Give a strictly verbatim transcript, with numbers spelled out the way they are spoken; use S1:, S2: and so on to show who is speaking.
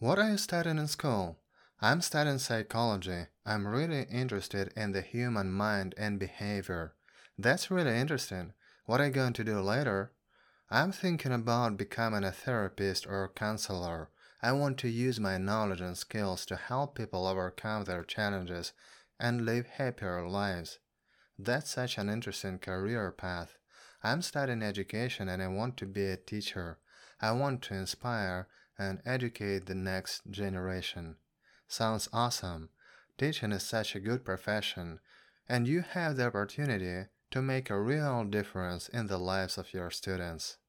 S1: What are you studying in school? I'm studying psychology. I'm really interested in the human mind and behavior. That's really interesting. What are you going to do later? I'm thinking about becoming a therapist or counselor. I want to use my knowledge and skills to help people overcome their challenges and live happier lives. That's such an interesting career path. I'm studying education and I want to be a teacher. I want to inspire and educate the next generation. Sounds awesome. Teaching is such a good profession, and you have the opportunity to make a real difference in the lives of your students.